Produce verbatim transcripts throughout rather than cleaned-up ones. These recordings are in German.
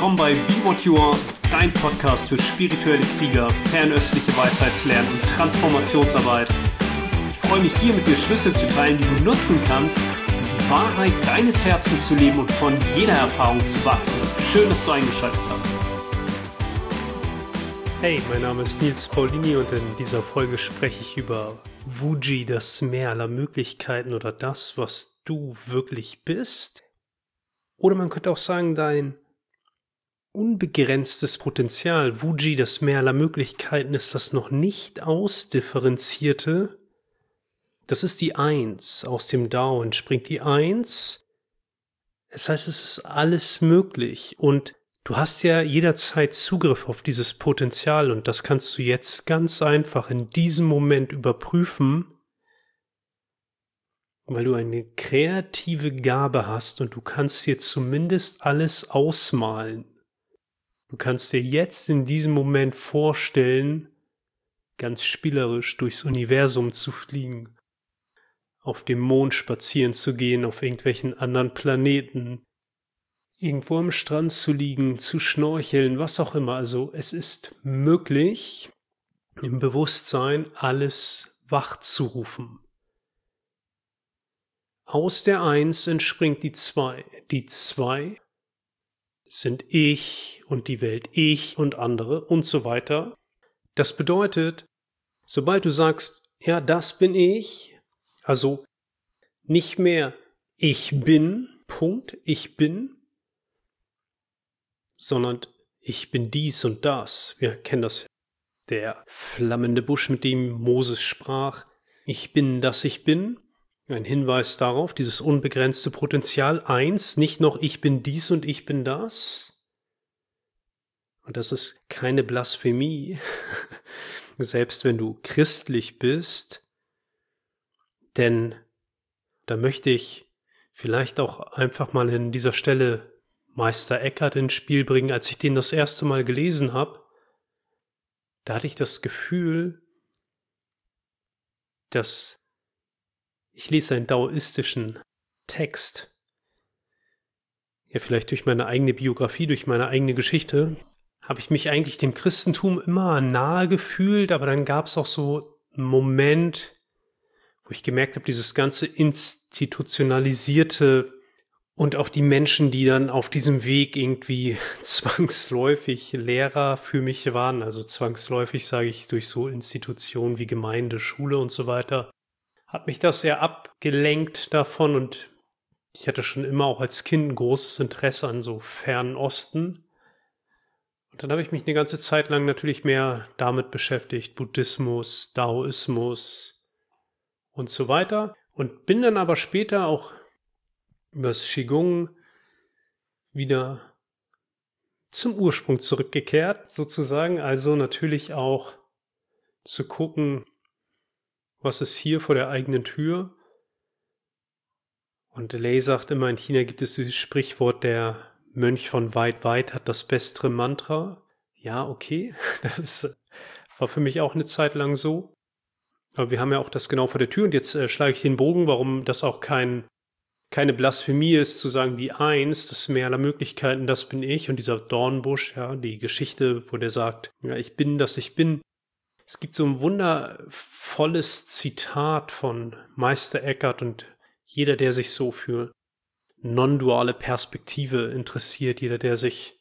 willkommen bei Be What You Are, dein Podcast für spirituelle Krieger, fernöstliche Weisheitslernen und Transformationsarbeit. Ich freue mich hier mit dir Schlüssel zu teilen, die du nutzen kannst, um die Wahrheit deines Herzens zu leben und von jeder Erfahrung zu wachsen. Schön, dass du eingeschaltet hast. Hey, mein Name ist Nils Paulini und in dieser Folge spreche ich über Wuji, das Meer aller Möglichkeiten oder das, was du wirklich bist. Oder man könnte auch sagen, dein unbegrenztes Potenzial. Wuji, das Meer aller Möglichkeiten, ist das noch nicht ausdifferenzierte. Das ist die Eins. Aus dem Dao entspringt die Eins. Das heißt, es ist alles möglich und du hast ja jederzeit Zugriff auf dieses Potenzial und das kannst du jetzt ganz einfach in diesem Moment überprüfen, weil du eine kreative Gabe hast und du kannst dir zumindest alles ausmalen. Du kannst dir jetzt in diesem Moment vorstellen, ganz spielerisch durchs Universum zu fliegen, auf dem Mond spazieren zu gehen, auf irgendwelchen anderen Planeten, irgendwo am Strand zu liegen, zu schnorcheln, was auch immer. Also es ist möglich, im Bewusstsein alles wachzurufen. Aus der Eins entspringt die Zwei. Die Zwei sind ich und die Welt, ich und andere und so weiter. Das bedeutet, sobald du sagst, ja, das bin ich, also nicht mehr ich bin, Punkt, ich bin, sondern ich bin dies und das. Wir kennen das ja. Der flammende Busch, mit dem Moses sprach, ich bin, das ich bin. Ein Hinweis darauf, dieses unbegrenzte Potenzial. Eins, nicht noch ich bin dies und ich bin das. Und das ist keine Blasphemie, selbst wenn du christlich bist. Denn da möchte ich vielleicht auch einfach mal an dieser Stelle Meister Eckhart ins Spiel bringen. Als ich den das erste Mal gelesen habe, da hatte ich das Gefühl, dass ich lese einen daoistischen Text. Ja, vielleicht durch meine eigene Biografie, durch meine eigene Geschichte, habe ich mich eigentlich dem Christentum immer nahe gefühlt, aber dann gab es auch so einen Moment, wo ich gemerkt habe, dieses ganze institutionalisierte und auch die Menschen, die dann auf diesem Weg irgendwie zwangsläufig Lehrer für mich waren, also zwangsläufig sage ich durch so Institutionen wie Gemeinde, Schule und so weiter, hat mich das sehr abgelenkt davon und ich hatte schon immer auch als Kind ein großes Interesse an so fernen Osten. Und dann habe ich mich eine ganze Zeit lang natürlich mehr damit beschäftigt, Buddhismus, Daoismus und so weiter. Und bin dann aber später auch über das Qigong wieder zum Ursprung zurückgekehrt, sozusagen. Also natürlich auch zu gucken, was ist hier vor der eigenen Tür. Und Lay sagt immer, in China gibt es dieses Sprichwort, der Mönch von weit, weit hat das bessere Mantra. Ja, okay, das war für mich auch eine Zeit lang so. Aber wir haben ja auch das genau vor der Tür. Und jetzt äh, schlage ich den Bogen, warum das auch kein keine Blasphemie ist, zu sagen, die Eins, das Meer aller Möglichkeiten, das bin ich. Und dieser Dornbusch, ja, die Geschichte, wo der sagt, ja, ich bin, das ich bin. Es gibt so ein wundervolles Zitat von Meister Eckhart und jeder, der sich so für non-duale Perspektive interessiert, jeder, der sich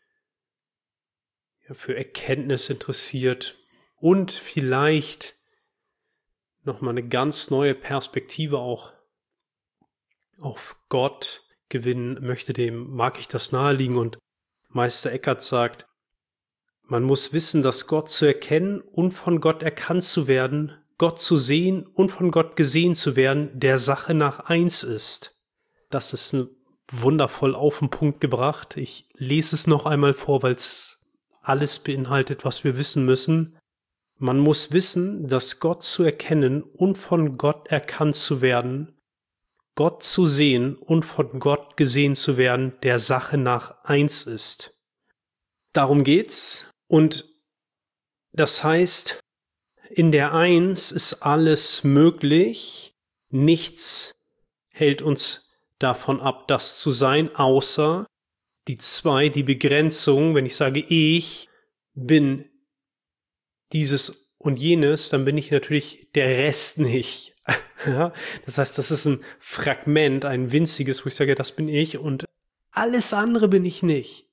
ja, für Erkenntnis interessiert und vielleicht nochmal eine ganz neue Perspektive auch auf Gott gewinnen möchte, dem mag ich das naheliegen. Und Meister Eckhart sagt, man muss wissen, dass Gott zu erkennen und von Gott erkannt zu werden, Gott zu sehen und von Gott gesehen zu werden, der Sache nach eins ist. Das ist wundervoll auf den Punkt gebracht. Ich lese es noch einmal vor, weil es alles beinhaltet, was wir wissen müssen. Man muss wissen, dass Gott zu erkennen und von Gott erkannt zu werden, Gott zu sehen und von Gott gesehen zu werden, der Sache nach eins ist. Darum geht's. Und das heißt, in der Eins ist alles möglich. Nichts hält uns davon ab, das zu sein, außer die zwei, die Begrenzung, wenn ich sage, ich bin dieses und jenes, dann bin ich natürlich der Rest nicht. Ja, das heißt, das ist ein Fragment, ein winziges, wo ich sage, das bin ich und alles andere bin ich nicht.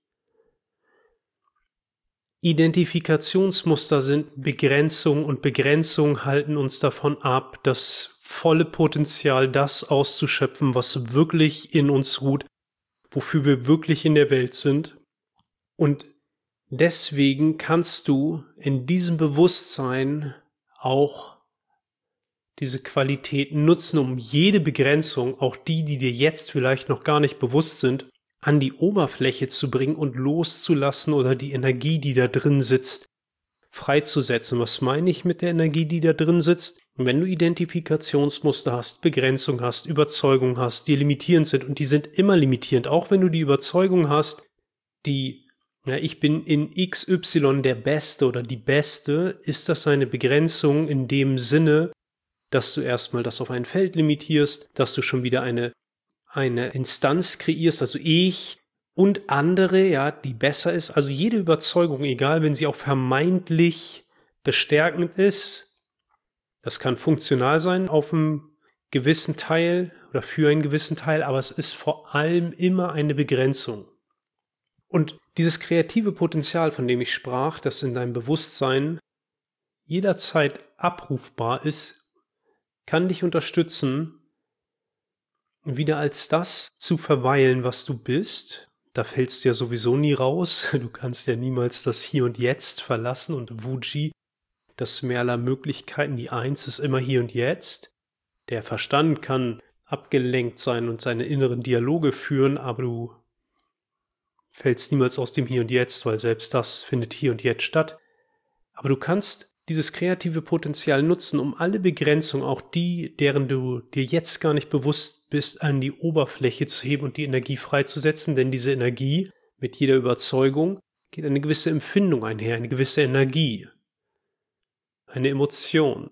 Identifikationsmuster sind Begrenzung und Begrenzung halten uns davon ab, das volle Potenzial, das auszuschöpfen, was wirklich in uns ruht, wofür wir wirklich in der Welt sind. Und deswegen kannst du in diesem Bewusstsein auch diese Qualitäten nutzen, um jede Begrenzung, auch die, die dir jetzt vielleicht noch gar nicht bewusst sind, an die Oberfläche zu bringen und loszulassen oder die Energie, die da drin sitzt, freizusetzen. Was meine ich mit der Energie, die da drin sitzt? Und wenn du Identifikationsmuster hast, Begrenzung hast, Überzeugung hast, die limitierend sind und die sind immer limitierend, auch wenn du die Überzeugung hast, die, ja, ich bin in X Y der Beste oder die Beste, ist das eine Begrenzung in dem Sinne, dass du erstmal das auf ein Feld limitierst, dass du schon wieder eine eine Instanz kreierst, also ich und andere, ja, die besser ist. Also jede Überzeugung, egal, wenn sie auch vermeintlich bestärkend ist, das kann funktional sein auf einem gewissen Teil oder für einen gewissen Teil, aber es ist vor allem immer eine Begrenzung. Und dieses kreative Potenzial, von dem ich sprach, das in deinem Bewusstsein jederzeit abrufbar ist, kann dich unterstützen, wieder als das zu verweilen, was du bist. Da fällst du ja sowieso nie raus. Du kannst ja niemals das Hier und Jetzt verlassen. Und Wuji, das Meer aller Möglichkeiten, die Eins ist immer Hier und Jetzt. Der Verstand kann abgelenkt sein und seine inneren Dialoge führen, aber du fällst niemals aus dem Hier und Jetzt, weil selbst das findet hier und jetzt statt. Aber du kannst dieses kreative Potenzial nutzen, um alle Begrenzungen, auch die, deren du dir jetzt gar nicht bewusst bist, an die Oberfläche zu heben und die Energie freizusetzen, denn diese Energie, mit jeder Überzeugung, geht eine gewisse Empfindung einher, eine gewisse Energie, eine Emotion.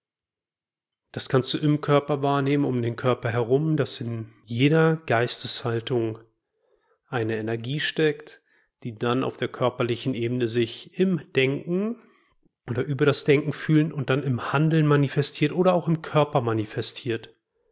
Das kannst du im Körper wahrnehmen, um den Körper herum, dass in jeder Geisteshaltung eine Energie steckt, die dann auf der körperlichen Ebene sich im Denken oder über das Denken fühlen und dann im Handeln manifestiert oder auch im Körper manifestiert.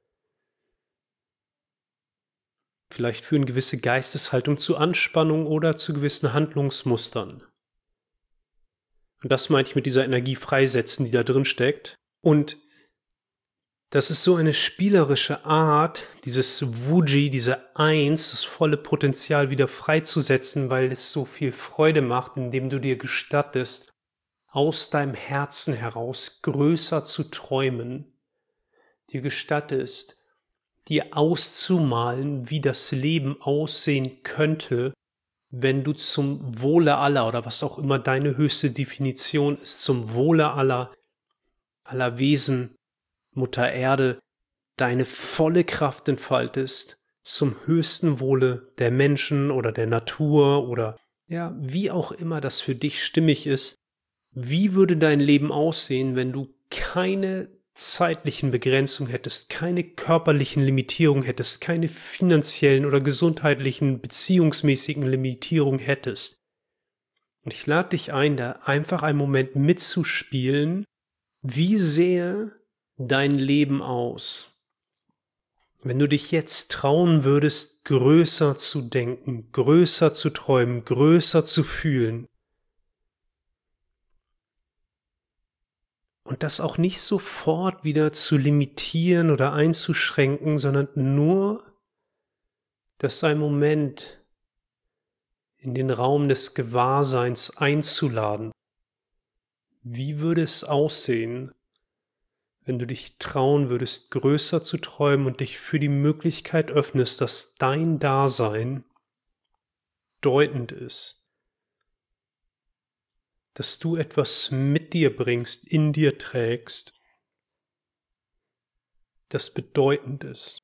Vielleicht führen gewisse Geisteshaltung zu Anspannung oder zu gewissen Handlungsmustern. Und das meinte ich mit dieser Energie freisetzen, die da drin steckt. Und das ist so eine spielerische Art, dieses Wuji, diese Eins, das volle Potenzial wieder freizusetzen, weil es so viel Freude macht, indem du dir gestattest, aus deinem Herzen heraus größer zu träumen, dir gestattest, dir auszumalen, wie das Leben aussehen könnte, wenn du zum Wohle aller oder was auch immer deine höchste Definition ist, zum Wohle aller, aller Wesen, Mutter Erde, deine volle Kraft entfaltest, zum höchsten Wohle der Menschen oder der Natur oder ja, wie auch immer das für dich stimmig ist. Wie würde dein Leben aussehen, wenn du keine zeitlichen Begrenzungen hättest, keine körperlichen Limitierungen hättest, keine finanziellen oder gesundheitlichen, beziehungsmäßigen Limitierungen hättest? Und ich lade dich ein, da einfach einen Moment mitzuspielen, wie sähe dein Leben aus, wenn du dich jetzt trauen würdest, größer zu denken, größer zu träumen, größer zu fühlen. Und das auch nicht sofort wieder zu limitieren oder einzuschränken, sondern nur, dass ein Moment in den Raum des Gewahrseins einzuladen. Wie würde es aussehen, wenn du dich trauen würdest, größer zu träumen und dich für die Möglichkeit öffnest, dass dein Dasein bedeutend ist? Dass du etwas mit dir bringst, in dir trägst, das bedeutend ist.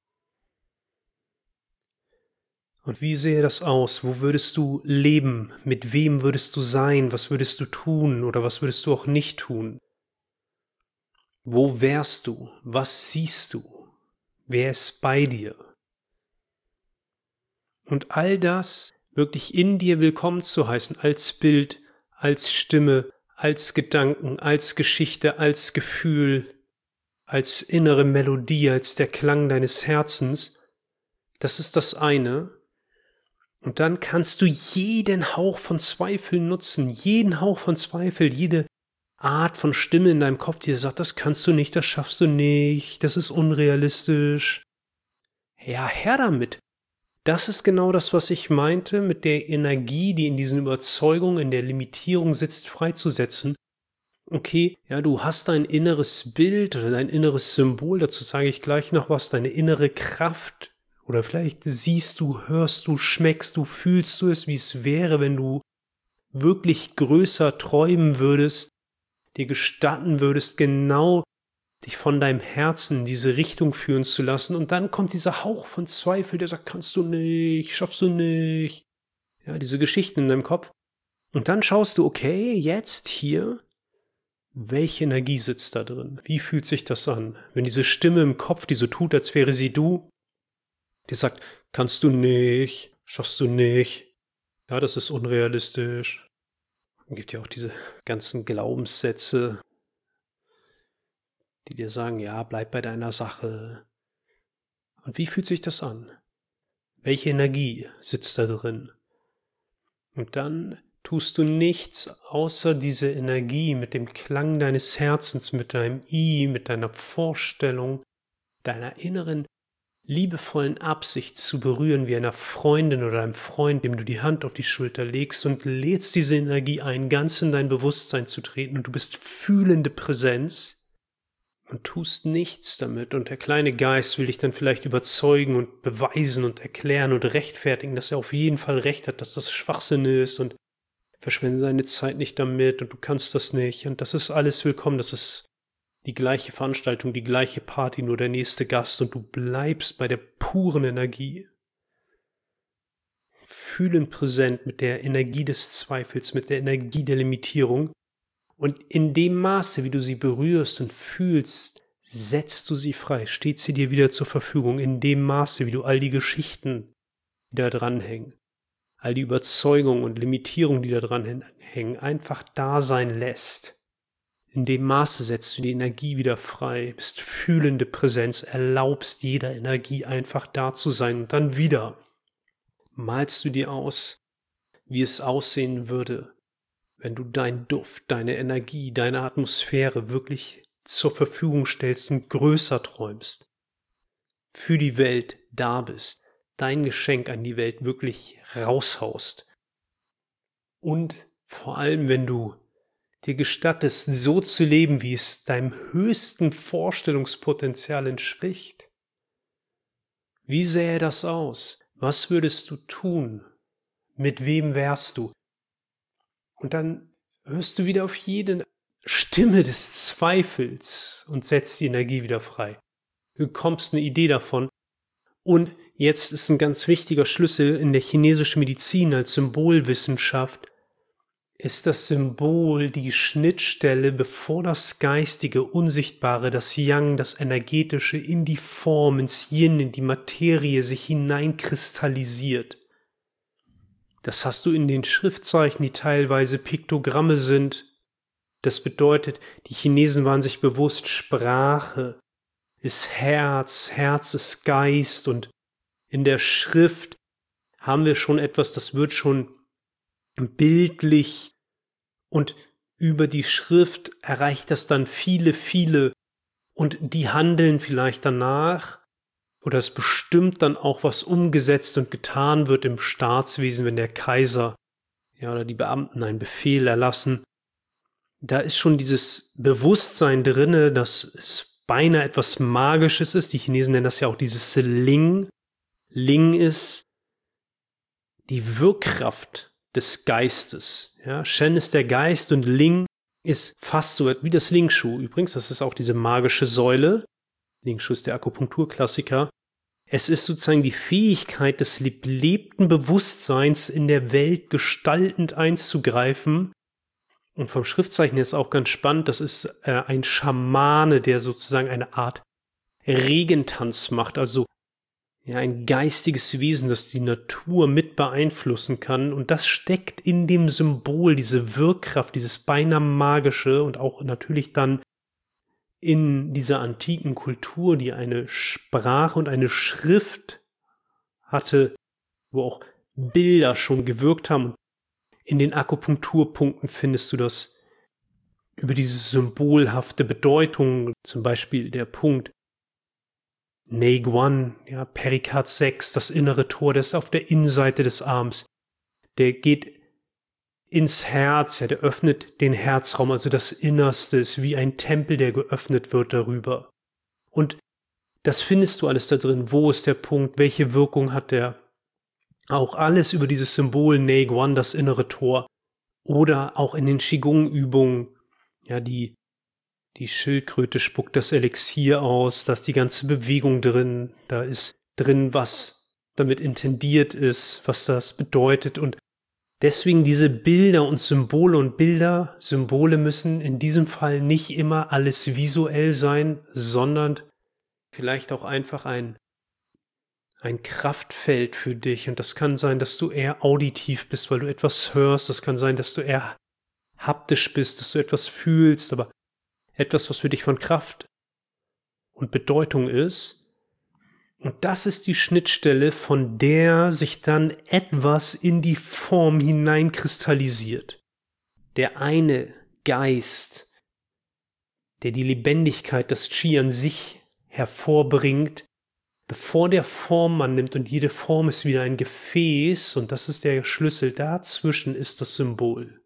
Und wie sähe das aus? Wo würdest du leben? Mit wem würdest du sein? Was würdest du tun oder was würdest du auch nicht tun? Wo wärst du? Was siehst du? Wer ist bei dir? Und all das wirklich in dir willkommen zu heißen, als Bild, als Stimme, als Gedanken, als Geschichte, als Gefühl, als innere Melodie, als der Klang deines Herzens, das ist das eine. Und dann kannst du jeden Hauch von Zweifel nutzen, jeden Hauch von Zweifel, jede Art von Stimme in deinem Kopf, die dir sagt, das kannst du nicht, das schaffst du nicht, das ist unrealistisch. Ja, her damit. Das ist genau das, was ich meinte, mit der Energie, die in diesen Überzeugungen, in der Limitierung sitzt, freizusetzen. Okay, ja, du hast dein inneres Bild oder dein inneres Symbol, dazu sage ich gleich noch was, deine innere Kraft. Oder vielleicht siehst du, hörst du, schmeckst du, fühlst du es, wie es wäre, wenn du wirklich größer träumen würdest, dir gestatten würdest, genau dich von deinem Herzen in diese Richtung führen zu lassen. Und dann kommt dieser Hauch von Zweifel, der sagt, kannst du nicht, schaffst du nicht. Ja, diese Geschichten in deinem Kopf. Und dann schaust du, okay, jetzt hier, welche Energie sitzt da drin? Wie fühlt sich das an? Wenn diese Stimme im Kopf, die so tut, als wäre sie du, die sagt, kannst du nicht, schaffst du nicht. Ja, das ist unrealistisch. Es gibt ja auch diese ganzen Glaubenssätze, die dir sagen, ja, bleib bei deiner Sache. Und wie fühlt sich das an? Welche Energie sitzt da drin? Und dann tust du nichts, außer diese Energie mit dem Klang deines Herzens, mit deinem I, mit deiner Vorstellung, deiner inneren, liebevollen Absicht zu berühren wie einer Freundin oder einem Freund, dem du die Hand auf die Schulter legst und lädst diese Energie ein, ganz in dein Bewusstsein zu treten und du bist fühlende Präsenz und tust nichts damit und der kleine Geist will dich dann vielleicht überzeugen und beweisen und erklären und rechtfertigen, dass er auf jeden Fall recht hat, dass das Schwachsinn ist und verschwende deine Zeit nicht damit und du kannst das nicht und das ist alles willkommen, das ist die gleiche Veranstaltung, die gleiche Party, nur der nächste Gast und du bleibst bei der puren Energie. Fühlend präsent mit der Energie des Zweifels, mit der Energie der Limitierung und in dem Maße, wie du sie berührst und fühlst, setzt du sie frei, steht sie dir wieder zur Verfügung, in dem Maße, wie du all die Geschichten, die da dranhängen, all die Überzeugungen und Limitierungen, die da dran hängen, einfach da sein lässt. In dem Maße setzt du die Energie wieder frei, bist fühlende Präsenz, erlaubst jeder Energie einfach da zu sein und dann wieder malst du dir aus, wie es aussehen würde, wenn du deinen Duft, deine Energie, deine Atmosphäre wirklich zur Verfügung stellst und größer träumst, für die Welt da bist, dein Geschenk an die Welt wirklich raushaust. Und vor allem, wenn du dir gestattest, so zu leben, wie es deinem höchsten Vorstellungspotenzial entspricht. Wie sähe das aus? Was würdest du tun? Mit wem wärst du? Und dann hörst du wieder auf jede Stimme des Zweifels und setzt die Energie wieder frei. Du bekommst eine Idee davon. Und jetzt ist ein ganz wichtiger Schlüssel in der chinesischen Medizin als Symbolwissenschaft, ist das Symbol die Schnittstelle, bevor das Geistige, Unsichtbare, das Yang, das Energetische in die Form, ins Yin, in die Materie sich hineinkristallisiert. Das hast du in den Schriftzeichen, die teilweise Piktogramme sind. Das bedeutet, die Chinesen waren sich bewusst, Sprache ist Herz, Herz ist Geist und in der Schrift haben wir schon etwas, das wird schon bildlich und über die Schrift erreicht das dann viele, viele und die handeln vielleicht danach oder es bestimmt dann auch, was umgesetzt und getan wird im Staatswesen, wenn der Kaiser ja, oder die Beamten einen Befehl erlassen. Da ist schon dieses Bewusstsein drinne, dass es beinahe etwas Magisches ist. Die Chinesen nennen das ja auch dieses Ling. Ling ist die Wirkkraft des Geistes. Ja, Shen ist der Geist und Ling ist fast so wie das Ling Shu. Übrigens, das ist auch diese magische Säule. Ling Shu ist der Akupunkturklassiker. Es ist sozusagen die Fähigkeit des lebten Bewusstseins in der Welt gestaltend einzugreifen. Und vom Schriftzeichen her ist auch ganz spannend, das ist äh, ein Schamane, der sozusagen eine Art Regentanz macht. Also ja, ein geistiges Wesen, das die Natur mit beeinflussen kann. Und das steckt in dem Symbol, diese Wirkkraft, dieses beinahe magische und auch natürlich dann in dieser antiken Kultur, die eine Sprache und eine Schrift hatte, wo auch Bilder schon gewirkt haben. In den Akupunkturpunkten findest du das über diese symbolhafte Bedeutung, zum Beispiel der Punkt Neiguan, ja, Perikard sechs, das innere Tor, das ist auf der Innenseite des Arms. Der geht ins Herz, ja, der öffnet den Herzraum, also das Innerste ist wie ein Tempel, der geöffnet wird darüber. Und das findest du alles da drin. Wo ist der Punkt? Welche Wirkung hat der? Auch alles über dieses Symbol Neiguan, das innere Tor. Oder auch in den Qigong-Übungen, ja, die Die Schildkröte spuckt das Elixier aus, da ist die ganze Bewegung drin, da ist drin, was damit intendiert ist, was das bedeutet und deswegen diese Bilder und Symbole und Bilder, Symbole müssen in diesem Fall nicht immer alles visuell sein, sondern vielleicht auch einfach ein, ein Kraftfeld für dich und das kann sein, dass du eher auditiv bist, weil du etwas hörst, das kann sein, dass du eher haptisch bist, dass du etwas fühlst, aber etwas, was für dich von Kraft und Bedeutung ist. Und das ist die Schnittstelle, von der sich dann etwas in die Form hineinkristallisiert. Der eine Geist, der die Lebendigkeit, das Qi an sich hervorbringt, bevor der Form annimmt und jede Form ist wieder ein Gefäß und das ist der Schlüssel, dazwischen ist das Symbol.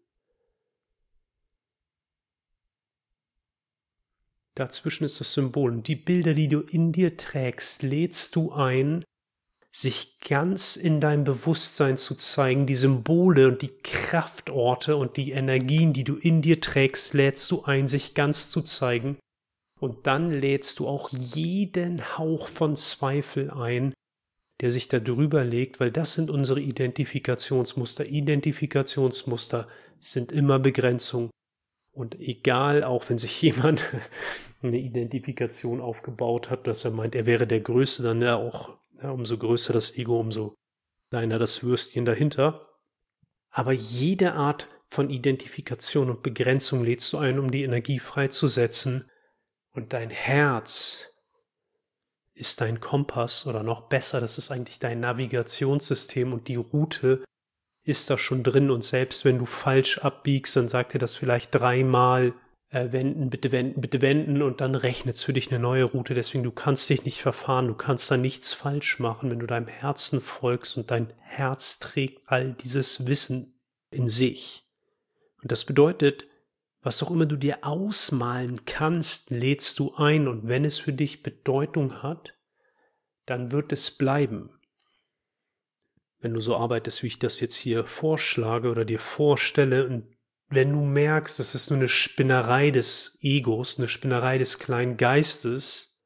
Dazwischen ist das Symbol. Und die Bilder, die du in dir trägst, lädst du ein, sich ganz in deinem Bewusstsein zu zeigen. Die Symbole und die Kraftorte und die Energien, die du in dir trägst, lädst du ein, sich ganz zu zeigen. Und dann lädst du auch jeden Hauch von Zweifel ein, der sich da drüber legt, weil das sind unsere Identifikationsmuster. Identifikationsmuster sind immer Begrenzung. Und egal, auch wenn sich jemand eine Identifikation aufgebaut hat, dass er meint, er wäre der Größte, dann ja auch, ja, umso größer das Ego, umso kleiner das Würstchen dahinter. Aber jede Art von Identifikation und Begrenzung lädst du ein, um die Energie freizusetzen. Und dein Herz ist dein Kompass oder noch besser, das ist eigentlich dein Navigationssystem und die Route ist da schon drin und selbst wenn du falsch abbiegst, dann sagt er das vielleicht dreimal, äh, wenden, bitte wenden, bitte wenden und dann rechnet es für dich eine neue Route. Deswegen, du kannst dich nicht verfahren, du kannst da nichts falsch machen, wenn du deinem Herzen folgst und dein Herz trägt all dieses Wissen in sich. Und das bedeutet, was auch immer du dir ausmalen kannst, lädst du ein und wenn es für dich Bedeutung hat, dann wird es bleiben. Wenn du so arbeitest, wie ich das jetzt hier vorschlage oder dir vorstelle, und wenn du merkst, das ist nur eine Spinnerei des Egos, eine Spinnerei des kleinen Geistes,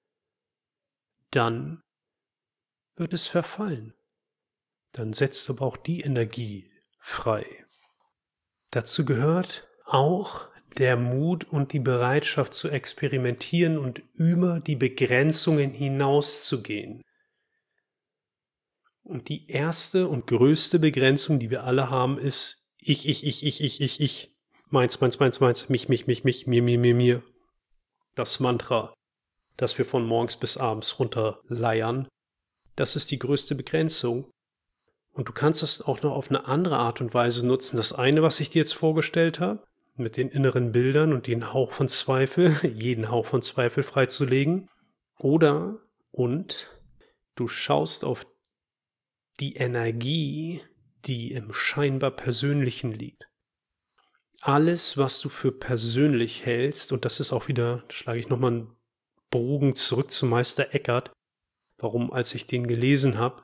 dann wird es verfallen. Dann setzt du aber auch die Energie frei. Dazu gehört auch der Mut und die Bereitschaft zu experimentieren und über die Begrenzungen hinauszugehen. Und die erste und größte Begrenzung, die wir alle haben, ist ich, ich, ich, ich, ich, ich, ich. Meins, meins, meins, meins, mich, mich, mich, mich, mir, mir, mir, mir. Das Mantra, das wir von morgens bis abends runterleiern, das ist die größte Begrenzung. Und du kannst das auch noch auf eine andere Art und Weise nutzen. Das eine, was ich dir jetzt vorgestellt habe, mit den inneren Bildern und den Hauch von Zweifel, jeden Hauch von Zweifel freizulegen. Oder, und du schaust auf die Energie, die im scheinbar Persönlichen liegt. Alles, was du für persönlich hältst, und das ist auch wieder, da schlage ich nochmal einen Bogen zurück zu Meister Eckhart, warum, als ich den gelesen habe,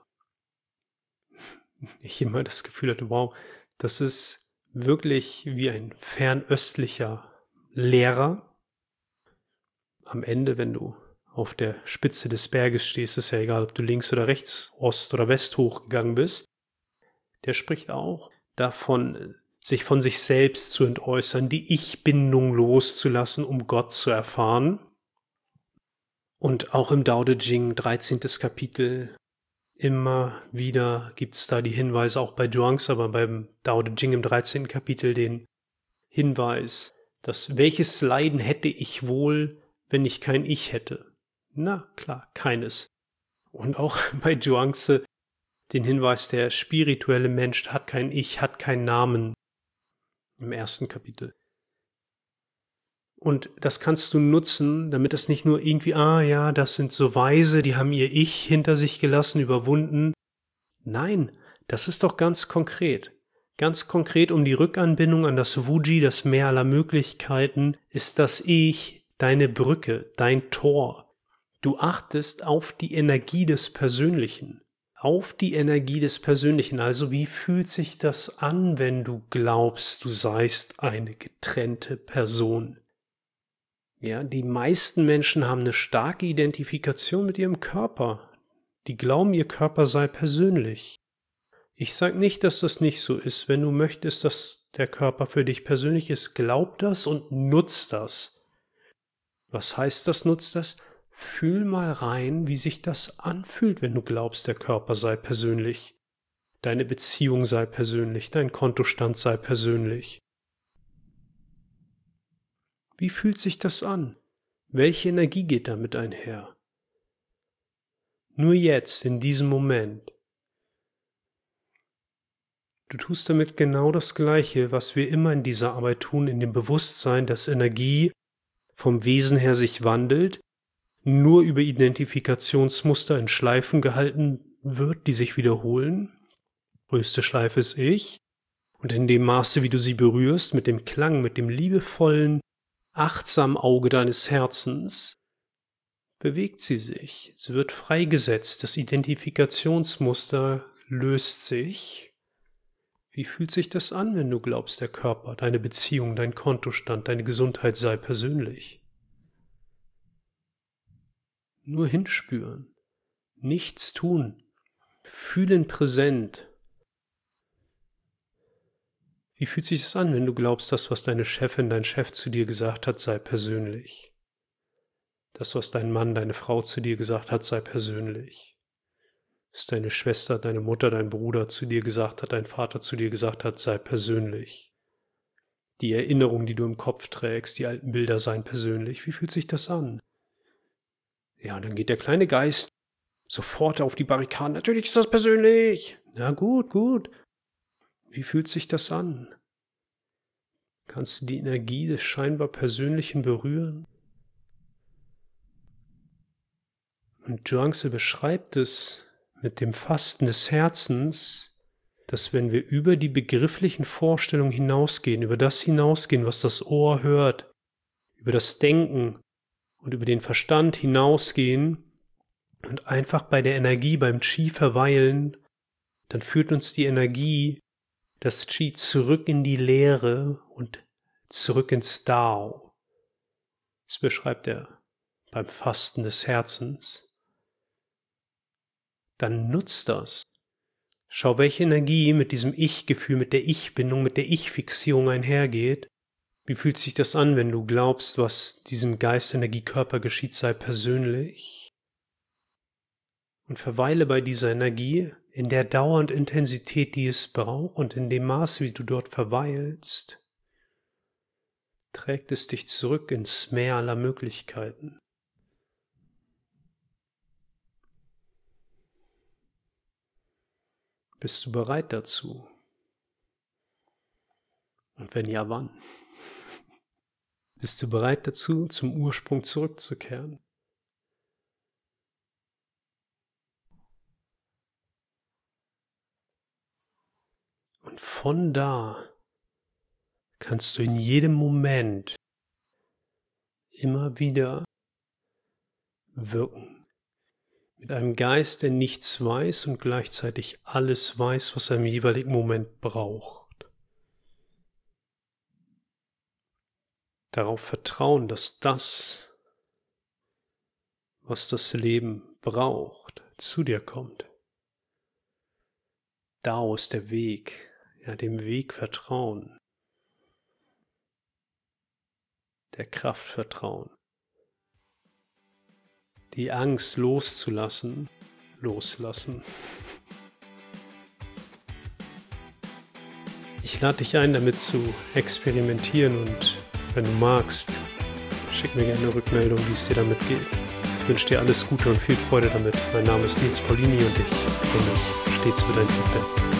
ich immer das Gefühl hatte, wow, das ist wirklich wie ein fernöstlicher Lehrer. Am Ende, wenn du auf der Spitze des Berges stehst, ist ja egal, ob du links oder rechts, Ost oder West hochgegangen bist. Der spricht auch davon, sich von sich selbst zu entäußern, die Ich-Bindung loszulassen, um Gott zu erfahren. Und auch im Tao Te Ching, dreizehntes Kapitel, immer wieder gibt es da die Hinweise, auch bei Zhuangzi, aber beim Tao Te Ching im dreizehnten Kapitel den Hinweis, dass welches Leiden hätte ich wohl, wenn ich kein Ich hätte? Na klar, keines. Und auch bei Zhuangzi den Hinweis, der spirituelle Mensch hat kein Ich, hat keinen Namen im ersten Kapitel. Und das kannst du nutzen, damit das nicht nur irgendwie, ah ja, das sind so Weise, die haben ihr Ich hinter sich gelassen, überwunden. Nein, das ist doch ganz konkret. Ganz konkret um die Rückanbindung an das Wuji, das Meer aller Möglichkeiten, ist das Ich deine Brücke, dein Tor. Du achtest auf die Energie des Persönlichen. Auf die Energie des Persönlichen. Also wie fühlt sich das an, wenn du glaubst, du seist eine getrennte Person? Ja, die meisten Menschen haben eine starke Identifikation mit ihrem Körper. Die glauben, ihr Körper sei persönlich. Ich sage nicht, dass das nicht so ist. Wenn du möchtest, dass der Körper für dich persönlich ist, glaub das und nutz das. Was heißt das, nutz das? Fühl mal rein, wie sich das anfühlt, wenn du glaubst, der Körper sei persönlich. Deine Beziehung sei persönlich, dein Kontostand sei persönlich. Wie fühlt sich das an? Welche Energie geht damit einher? Nur jetzt, in diesem Moment. Du tust damit genau das Gleiche, was wir immer in dieser Arbeit tun, in dem Bewusstsein, dass Energie vom Wesen her sich wandelt, nur über Identifikationsmuster in Schleifen gehalten wird, die sich wiederholen. Größte Schleife ist Ich. Und in dem Maße, wie du sie berührst, mit dem Klang, mit dem liebevollen, achtsamen Auge deines Herzens, bewegt sie sich. Sie wird freigesetzt. Das Identifikationsmuster löst sich. Wie fühlt sich das an, wenn du glaubst, der Körper, deine Beziehung, dein Kontostand, deine Gesundheit sei persönlich? Nur hinspüren, nichts tun, fühlen präsent. Wie fühlt sich das an, wenn du glaubst, das, was deine Chefin, dein Chef zu dir gesagt hat, sei persönlich? Das, was dein Mann, deine Frau zu dir gesagt hat, sei persönlich? Was deine Schwester, deine Mutter, dein Bruder zu dir gesagt hat, dein Vater zu dir gesagt hat, sei persönlich? Die Erinnerungen, die du im Kopf trägst, die alten Bilder seien persönlich. Wie fühlt sich das an? Ja, und dann geht der kleine Geist sofort auf die Barrikaden. Natürlich ist das persönlich. Na gut, gut. Wie fühlt sich das an? Kannst du die Energie des scheinbar Persönlichen berühren? Und Zhuangzi beschreibt es mit dem Fasten des Herzens, dass wenn wir über die begrifflichen Vorstellungen hinausgehen, über das hinausgehen, was das Ohr hört, über das Denken und über den Verstand hinausgehen und einfach bei der Energie, beim Qi verweilen, dann führt uns die Energie, das Qi zurück in die Leere und zurück ins Dao. Das beschreibt er beim Fasten des Herzens. Dann nutzt das. Schau, welche Energie mit diesem Ich-Gefühl, mit der Ich-Bindung, mit der Ich-Fixierung einhergeht. Wie fühlt sich das an, wenn du glaubst, was diesem Geist, Energie, Körper geschieht, sei persönlich? Und verweile bei dieser Energie in der Dauer und Intensität, die es braucht, und in dem Maß, wie du dort verweilst, trägt es dich zurück ins Meer aller Möglichkeiten. Bist du bereit dazu? Und wenn ja, wann? Bist du bereit dazu, zum Ursprung zurückzukehren? Und von da kannst du in jedem Moment immer wieder wirken. Mit einem Geist, der nichts weiß und gleichzeitig alles weiß, was er im jeweiligen Moment braucht. Darauf vertrauen, dass das, was das Leben braucht, zu dir kommt. Dao ist der Weg, ja, dem Weg vertrauen, der Kraft vertrauen. Die Angst loszulassen, loslassen. Ich lade dich ein, damit zu experimentieren und wenn du magst, schick mir gerne eine Rückmeldung, wie es dir damit geht. Ich wünsche dir alles Gute und viel Freude damit. Mein Name ist Nils Paulini und ich freue mich stets über dein Feedback.